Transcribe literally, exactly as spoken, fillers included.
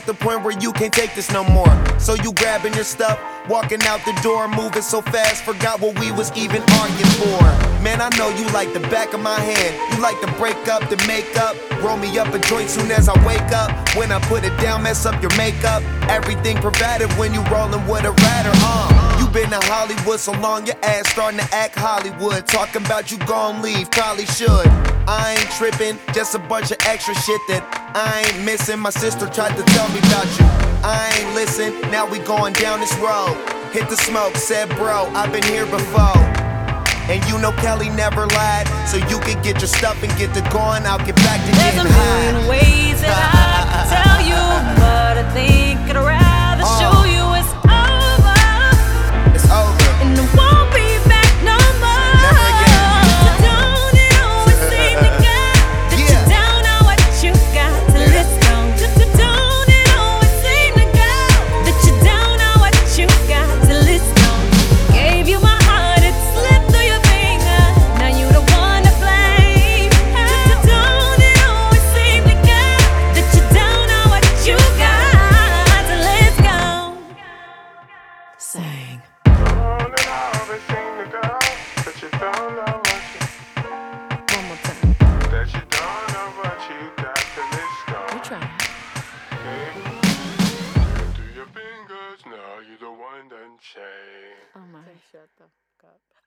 the point where you can't take this no more. So you grabbing your stuff, walking out the door, moving so fast, forgot what we was even arguing for. Man, I know you like the back of my hand. You like to break up, the makeup, roll me up a joint soon as I wake up. When I put it down, mess up your makeup. Everything provided when you rollin' with a rider, uh. You been to Hollywood so long, your ass starting to act Hollywood. Talking about you gon' leave, probably should. I ain't trippin', just a bunch of extra shit that I ain't missing. My sister tried to tell me about you, I ain't listen. Now we going down this road. Hit the smoke, said bro, I've been here before. And you know Kelly never lied, so you can get your stuff and get to going. I'll get back to There's getting a high. million ways that I could tell you, but I think I'd rather Uh. show you it's over. It's over. And it won't be back no more. Never again. Don't it always seem to go that Yeah. you don't know what you got till Yeah. it's gone. Don't it always seem to go that you don't know what you got till it's gone. Gave you my heart, it slipped through your fingers. Now you the one to blame. Don't it always seem to go that you don't know what you got till it's gone. Sing. Don't it always seem to go that you don't know what you, One more time. that you don't know what you got till it's gone. You try. Baby, through your fingers, now you're the one done changed. Oh my. Shut the fuck up.